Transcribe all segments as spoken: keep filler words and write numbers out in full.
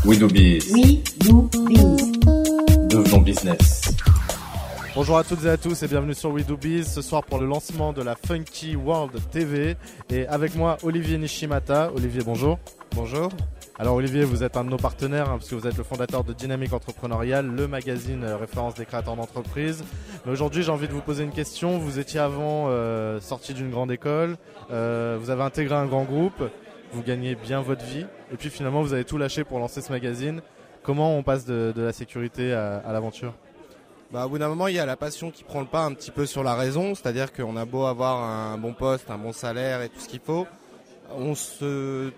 We do biz. We do biz. Devenons business. Bonjour à toutes et à tous et bienvenue sur We Do Biz ce soir pour le lancement de la Funky World T V et avec moi Olivier Nishimata. Olivier, bonjour. Bonjour. Alors Olivier, vous êtes un de nos partenaires hein, parce que vous êtes le fondateur de Dynamique Entrepreneurial, le magazine euh, référence des créateurs d'entreprise. Mais aujourd'hui, j'ai envie de vous poser une question. Vous étiez avant euh, sorti d'une grande école, euh, vous avez intégré un grand groupe, vous gagnez bien votre vie et puis finalement vous avez tout lâché pour lancer ce magazine. Comment on passe de, de la sécurité à, à l'aventure ? Bah, au bout d'un moment, il y a la passion qui prend le pas un petit peu sur la raison, c'est-à-dire qu'on a beau avoir un bon poste, un bon salaire et tout ce qu'il faut, on se,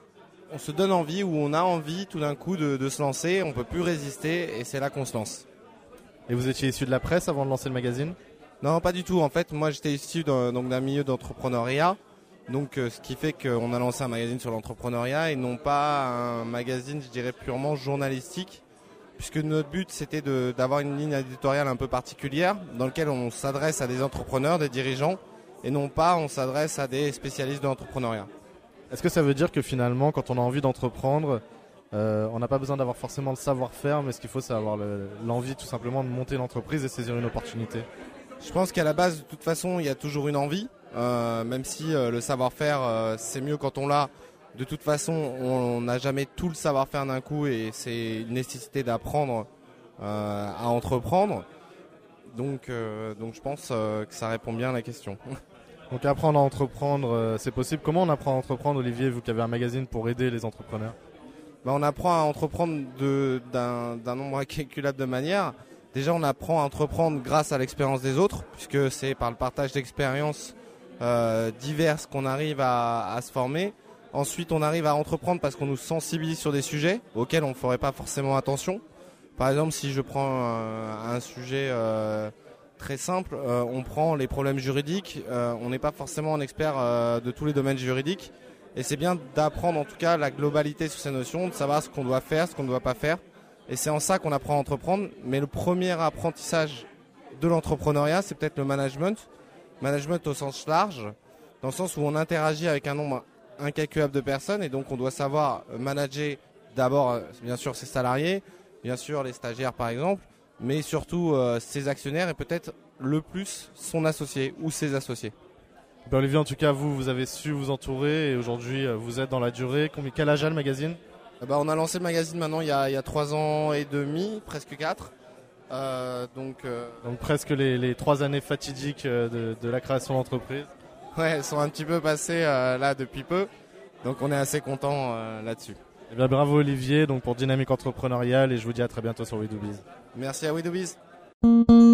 on se donne envie ou on a envie tout d'un coup de, de se lancer, on peut plus résister et c'est là qu'on se lance. Et vous étiez issu de la presse avant de lancer le magazine ? Non, pas du tout. En fait, moi, j'étais issu d'un, donc, d'un milieu d'entrepreneuriat, donc euh, ce qui fait qu'on a lancé un magazine sur l'entrepreneuriat et non pas un magazine, je dirais, purement journalistique. Puisque notre but c'était de, d'avoir une ligne éditoriale un peu particulière dans laquelle on s'adresse à des entrepreneurs, des dirigeants et non pas on s'adresse à des spécialistes de l'entrepreneuriat. Est-ce que ça veut dire que finalement quand on a envie d'entreprendre, euh, on n'a pas besoin d'avoir forcément le savoir-faire mais ce qu'il faut c'est avoir le, l'envie tout simplement de monter l'entreprise et saisir une opportunité ? Je pense qu'à la base de toute façon il y a toujours une envie, euh, même si euh, le savoir-faire euh, c'est mieux quand on l'a. De toute façon, on n'a jamais tout le savoir-faire d'un coup et c'est une nécessité d'apprendre euh, à entreprendre. Donc, euh, donc je pense euh, que ça répond bien à la question. Donc apprendre à entreprendre, euh, c'est possible. Comment on apprend à entreprendre, Olivier, vous qui avez un magazine pour aider les entrepreneurs ? Ben, on apprend à entreprendre de, d'un, d'un nombre incalculable de manières. Déjà, on apprend à entreprendre grâce à l'expérience des autres, puisque c'est par le partage d'expériences euh, diverses qu'on arrive à, à se former. Ensuite, on arrive à entreprendre parce qu'on nous sensibilise sur des sujets auxquels on ne ferait pas forcément attention. Par exemple, si je prends un, un sujet euh, très simple, euh, on prend les problèmes juridiques. Euh, on n'est pas forcément un expert euh, de tous les domaines juridiques. Et c'est bien d'apprendre en tout cas la globalité sur ces notions, de savoir ce qu'on doit faire, ce qu'on ne doit pas faire. Et c'est en ça qu'on apprend à entreprendre. Mais le premier apprentissage de l'entrepreneuriat, c'est peut-être le management. Management au sens large, dans le sens où on interagit avec un nombre incalculable de personnes et donc on doit savoir manager d'abord bien sûr ses salariés, bien sûr les stagiaires par exemple, mais surtout euh, ses actionnaires et peut-être le plus son associé ou ses associés. Ben Olivier, en tout cas vous, vous avez su vous entourer et aujourd'hui vous êtes dans la durée. Combien, quel âge a le magazine ? Eh ben, on a lancé le magazine maintenant il y a, il y a trois ans et demi, presque quatre. Euh, donc, euh... donc presque les, les trois années fatidiques de, de la création d'entreprise. Ouais, elles sont un petit peu passées euh, là depuis peu, donc on est assez content euh, là-dessus. Eh bien, bravo Olivier donc pour Dynamique Entrepreneurial et je vous dis à très bientôt sur We Do Biz. Merci à We Do Biz.